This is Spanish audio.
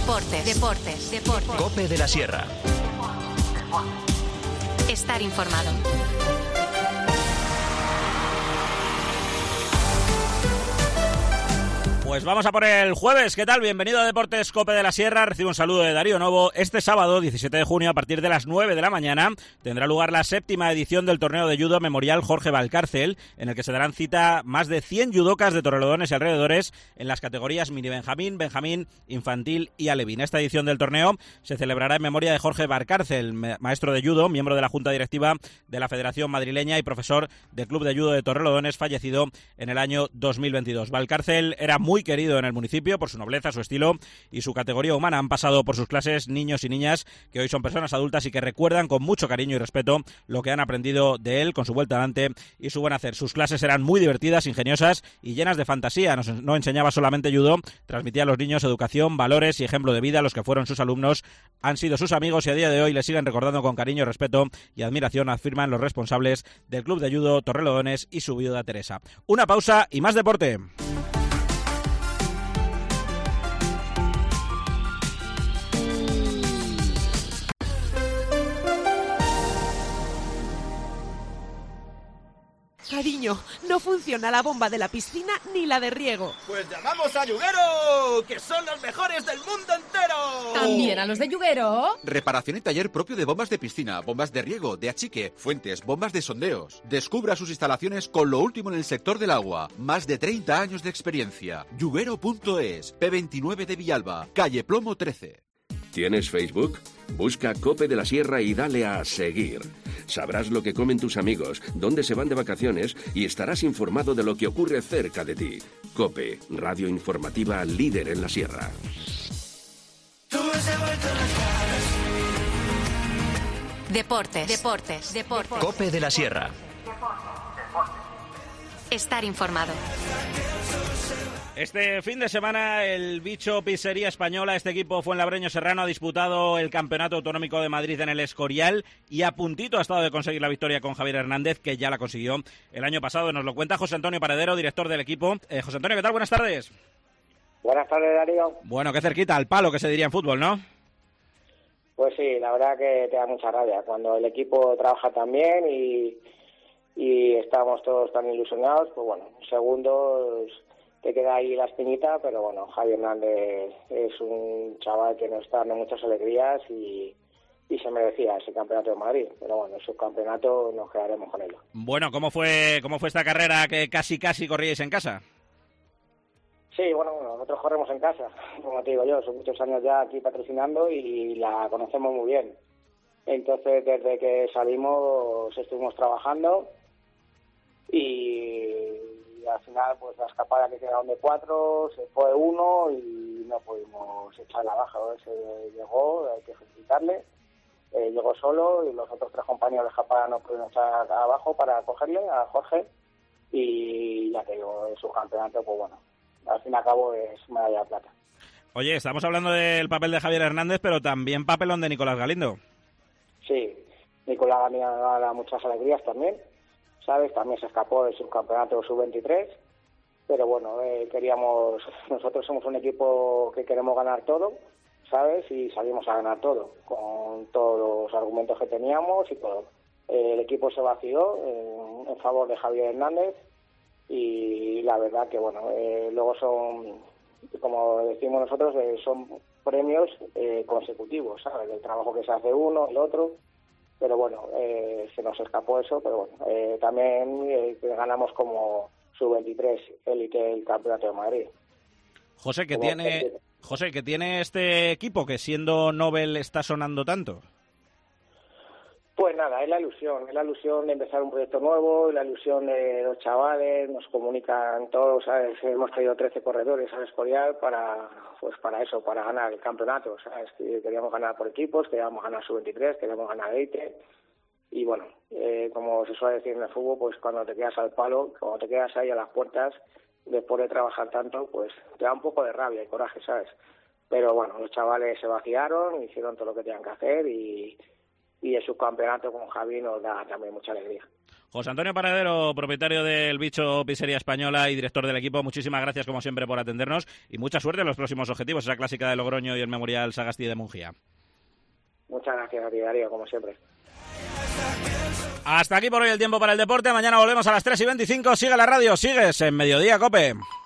Deportes. COPE de la Sierra. Estar informado. Pues vamos a por el jueves. ¿Qué tal? Bienvenido a Deportes COPE de la Sierra. Recibo un saludo de Darío Novo. Este sábado, 17 de junio, a partir de las 9 de la mañana, tendrá lugar la 7ª edición del torneo de judo Memorial Jorge Valcárcel, en el que se darán cita más de 100 judocas de Torrelodones y alrededores en las categorías mini benjamín, benjamín, infantil y alevín. Esta edición del torneo se celebrará en memoria de Jorge Valcárcel, maestro de judo, miembro de la Junta Directiva de la Federación Madrileña y profesor del Club de Judo de Torrelodones, fallecido en el año 2022. Valcárcel era muy querido en el municipio por su nobleza, su estilo y su categoría humana. Han pasado por sus clases niños y niñas que hoy son personas adultas y que recuerdan con mucho cariño y respeto lo que han aprendido de él con su vuelta adelante y su buen hacer. Sus clases eran muy divertidas, ingeniosas y llenas de fantasía. No enseñaba solamente judo, transmitía a los niños educación, valores y ejemplo de vida. Los que fueron sus alumnos han sido sus amigos y a día de hoy le siguen recordando con cariño, respeto y admiración, afirman los responsables del Club de Judo Torrelodones y su viuda Teresa. Una pausa y más deporte. Cariño, no funciona la bomba de la piscina ni la de riego. Pues llamamos a Yuguero, que son los mejores del mundo entero. ¿También a los de Yuguero? Reparación y taller propio de bombas de piscina, bombas de riego, de achique, fuentes, bombas de sondeos. Descubra sus instalaciones con lo último en el sector del agua. Más de 30 años de experiencia. Yuguero.es, P29 de Villalba, calle Plomo 13. ¿Tienes Facebook? Busca COPE de la Sierra y dale a seguir. Sabrás lo que comen tus amigos, dónde se van de vacaciones y estarás informado de lo que ocurre cerca de ti. COPE, radio informativa líder en la Sierra. Deportes. COPE de la Sierra. Estar informado. Este fin de semana el bicho Pizzería Española, este equipo fuenlabreño serrano, ha disputado el Campeonato Autonómico de Madrid en el Escorial y a puntito ha estado de conseguir la victoria con Javier Hernández, que ya la consiguió el año pasado. Nos lo cuenta José Antonio Paredero, director del equipo. José Antonio, ¿qué tal? Buenas tardes. Buenas tardes, Darío. Bueno, qué cerquita, al palo que se diría en fútbol, ¿no? Pues sí, la verdad que te da mucha rabia cuando el equipo trabaja tan bien y estamos todos tan ilusionados. Pues bueno, segundos te queda ahí la espinita, pero bueno, Javier Hernández es un chaval que nos está dando muchas alegrías y se merecía ese campeonato de Madrid. Pero bueno, el subcampeonato nos quedaremos con ello. Bueno, ¿cómo fue esta carrera que casi corríais en casa? Sí, bueno, nosotros corremos en casa, como te digo yo, son muchos años ya aquí patrocinando y la conocemos muy bien. Entonces, desde que salimos estuvimos trabajando y al final pues la escapada que quedaron de 4, se fue 1 y no pudimos echar la baja. Se llegó, hay que felicitarle, llegó solo y los otros 3 compañeros de escapada no pudieron echar abajo para cogerle a Jorge y ya te digo, el subcampeonato, pues bueno, al fin y al cabo es medalla de plata. Oye, estamos hablando del papel de Javier Hernández, pero también papelón de Nicolás Galindo. Sí, Nicolás Galindo da muchas alegrías también, ¿sabes? También se escapó del subcampeonato sub-23, pero bueno, nosotros somos un equipo que queremos ganar todo, ¿sabes? Y salimos a ganar todo, con todos los argumentos que teníamos y todo. El equipo se vació en favor de Javier Hernández y la verdad que bueno, luego son, como decimos nosotros, son premios consecutivos, ¿sabes? Del trabajo que se hace uno, el otro. Pero bueno, se nos escapó eso, pero bueno, también ganamos como sub-23 élite el Campeonato de Madrid. José, ¿qué tiene este equipo que siendo Nobel está sonando tanto? Pues nada, es la ilusión de empezar un proyecto nuevo, la ilusión de los chavales, nos comunican todos, ¿sabes? Hemos traído 13 corredores al Escorial para eso, para ganar el campeonato, ¿sabes? Queríamos ganar por equipos, queríamos ganar sub-23, queríamos ganar élite y bueno, como se suele decir en el fútbol, pues cuando te quedas al palo, cuando te quedas ahí a las puertas, después de trabajar tanto, pues te da un poco de rabia y coraje, ¿sabes? Pero bueno, los chavales se vaciaron, hicieron todo lo que tenían que hacer y y el subcampeonato con Javi nos da también mucha alegría. José Antonio Paradero, propietario del Bicho Pizzería Española y director del equipo, muchísimas gracias como siempre por atendernos y mucha suerte en los próximos objetivos, esa clásica de Logroño y el Memorial Sagasti de Mungía. Muchas gracias a ti, Darío, como siempre. Hasta aquí por hoy el tiempo para el deporte. Mañana volvemos a las 3:25. Sigue la radio, sigues en Mediodía Cope.